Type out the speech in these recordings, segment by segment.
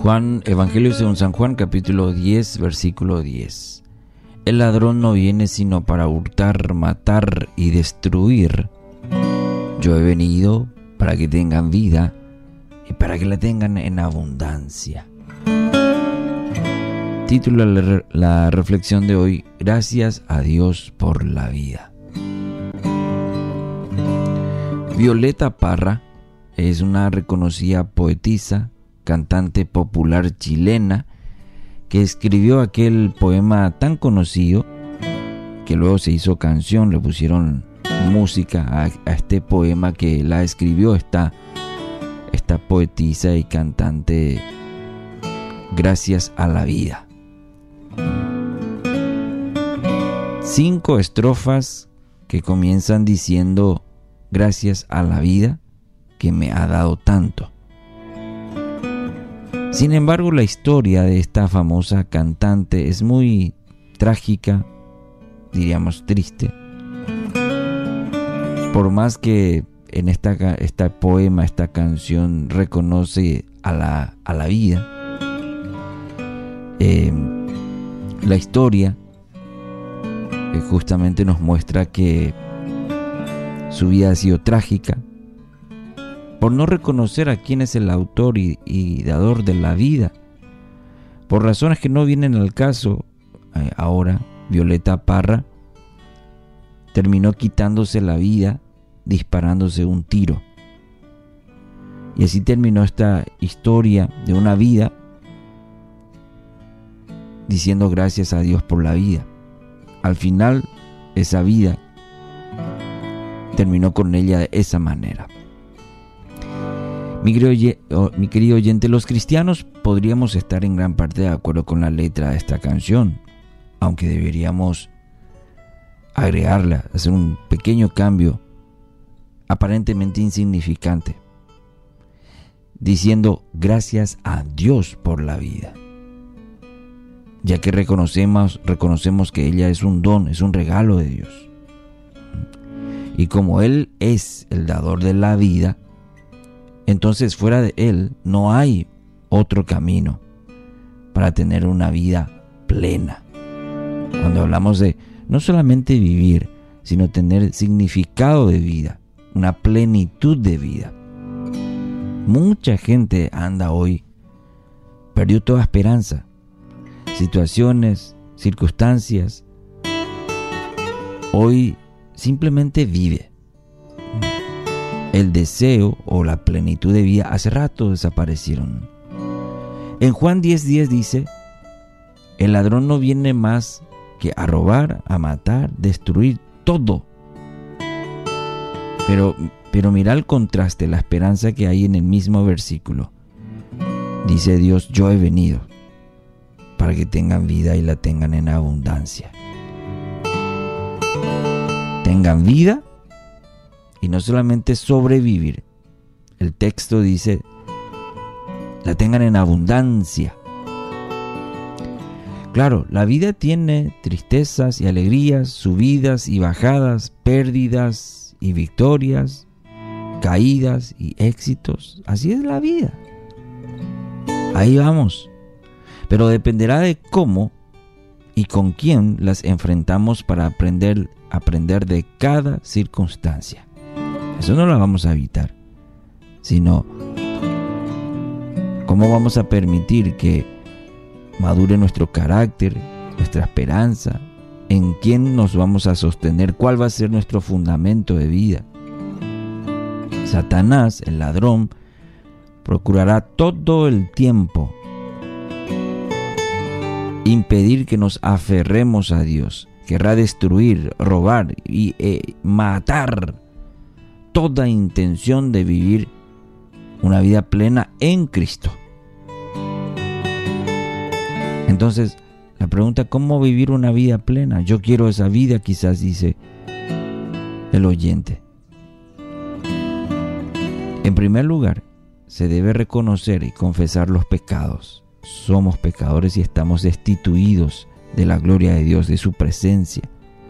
Evangelio según San Juan, capítulo 10, versículo 10. El ladrón no viene sino para hurtar, matar y destruir. Yo he venido para que tengan vida y para que la tengan en abundancia. Título de la reflexión de hoy: Gracias a Dios por la vida. Violeta Parra es una reconocida poetisa, cantante popular chilena, que escribió aquel poema tan conocido que luego se hizo canción, le pusieron música a este poema que la escribió esta poetisa y cantante. Gracias a la vida. 5 estrofas que comienzan diciendo: gracias a la vida que me ha dado tanto. Sin embargo, la historia de esta famosa cantante es muy trágica, diríamos triste. Por más que en este poema, esta canción reconoce a la vida, la historia justamente nos muestra que su vida ha sido trágica por no reconocer a quién es el autor y dador de la vida. Por razones que no vienen al caso, ahora Violeta Parra terminó quitándose la vida disparándose un tiro. Y así terminó esta historia de una vida diciendo gracias a Dios por la vida. Al final, esa vida terminó con ella de esa manera. Mi querido oyente, los cristianos podríamos estar en gran parte de acuerdo con la letra de esta canción, aunque deberíamos agregarla, hacer un pequeño cambio aparentemente insignificante, diciendo gracias a Dios por la vida, ya que reconocemos que ella es un don, es un regalo de Dios. Y como Él es el dador de la vida, entonces fuera de Él no hay otro camino para tener una vida plena. Cuando hablamos de no solamente vivir, sino tener significado de vida, una plenitud de vida. Mucha gente anda hoy, perdió toda esperanza. Situaciones, circunstancias, hoy simplemente vive. El deseo o la plenitud de vida hace rato desaparecieron. En Juan 10:10 dice: el ladrón no viene más que a robar, a matar, destruir todo. Pero mira el contraste, la esperanza que hay en el mismo versículo. Dice Dios: yo he venido para que tengan vida y la tengan en abundancia. Tengan vida y no solamente sobrevivir. El texto dice: la tengan en abundancia. Claro, la vida tiene tristezas y alegrías, subidas y bajadas, pérdidas y victorias, caídas y éxitos. Así es la vida. Ahí vamos. Pero dependerá de cómo y con quién las enfrentamos para aprender de cada circunstancia. Eso no lo vamos a evitar, sino cómo vamos a permitir que madure nuestro carácter, nuestra esperanza, en quién nos vamos a sostener, cuál va a ser nuestro fundamento de vida. Satanás, el ladrón, procurará todo el tiempo impedir que nos aferremos a Dios. Querrá destruir, robar y matar toda intención de vivir una vida plena en Cristo. Entonces, la pregunta: ¿cómo vivir una vida plena? Yo quiero esa vida, quizás dice el oyente. En primer lugar, se debe reconocer y confesar los pecados. Somos pecadores y estamos destituidos de la gloria de Dios, de su presencia.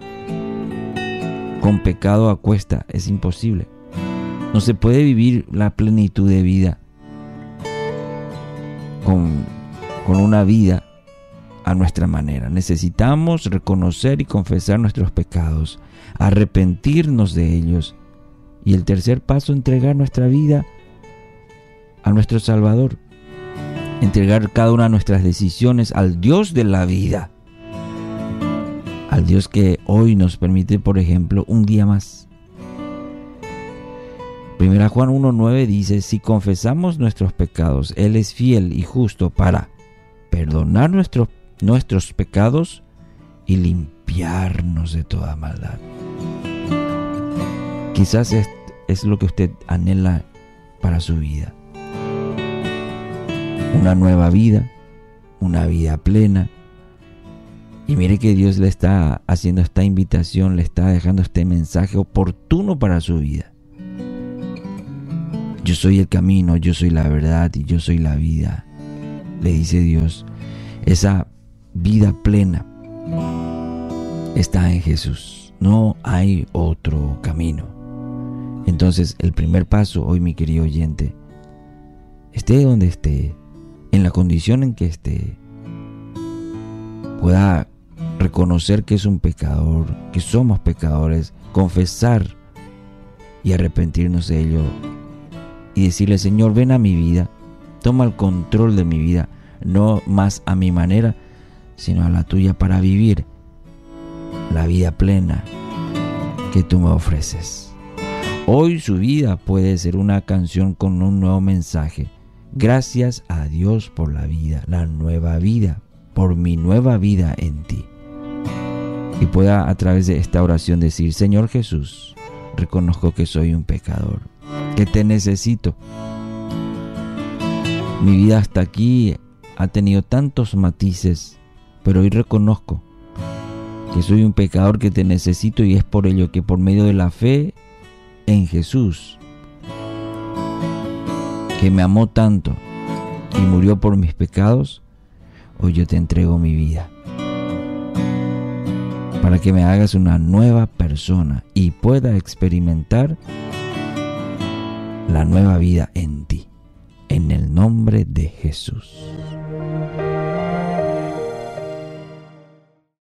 Con pecado a cuesta es imposible. No se puede vivir la plenitud de vida con una vida a nuestra manera. Necesitamos reconocer y confesar nuestros pecados, arrepentirnos de ellos. Y el tercer paso, entregar nuestra vida a nuestro Salvador. Entregar cada una de nuestras decisiones al Dios de la vida. Al Dios que hoy nos permite, por ejemplo, un día más. 1 Juan 1:9 dice: si confesamos nuestros pecados, Él es fiel y justo para perdonar nuestros pecados y limpiarnos de toda maldad. Quizás es lo que usted anhela para su vida. Una nueva vida, una vida plena. Y mire que Dios le está haciendo esta invitación, le está dejando este mensaje oportuno para su vida. Yo soy el camino, yo soy la verdad y yo soy la vida, le dice Dios. Esa vida plena está en Jesús. No hay otro camino. Entonces, el primer paso hoy, mi querido oyente, esté donde esté, en la condición en que esté, pueda reconocer que es un pecador, que somos pecadores, confesar y arrepentirnos de ello y decirle: Señor, ven a mi vida, toma el control de mi vida, no más a mi manera, sino a la tuya, para vivir la vida plena que tú me ofreces. Hoy su vida puede ser una canción con un nuevo mensaje. Gracias a Dios por la vida, la nueva vida, por mi nueva vida en ti. Y pueda a través de esta oración decir: Señor Jesús, reconozco que soy un pecador, que te necesito. Mi vida hasta aquí ha tenido tantos matices, pero hoy reconozco que soy un pecador, que te necesito, y es por ello que por medio de la fe en Jesús, que me amó tanto y murió por mis pecados, hoy yo te entrego mi vida para que me hagas una nueva persona y pueda experimentar la nueva vida en ti, en el nombre de Jesús.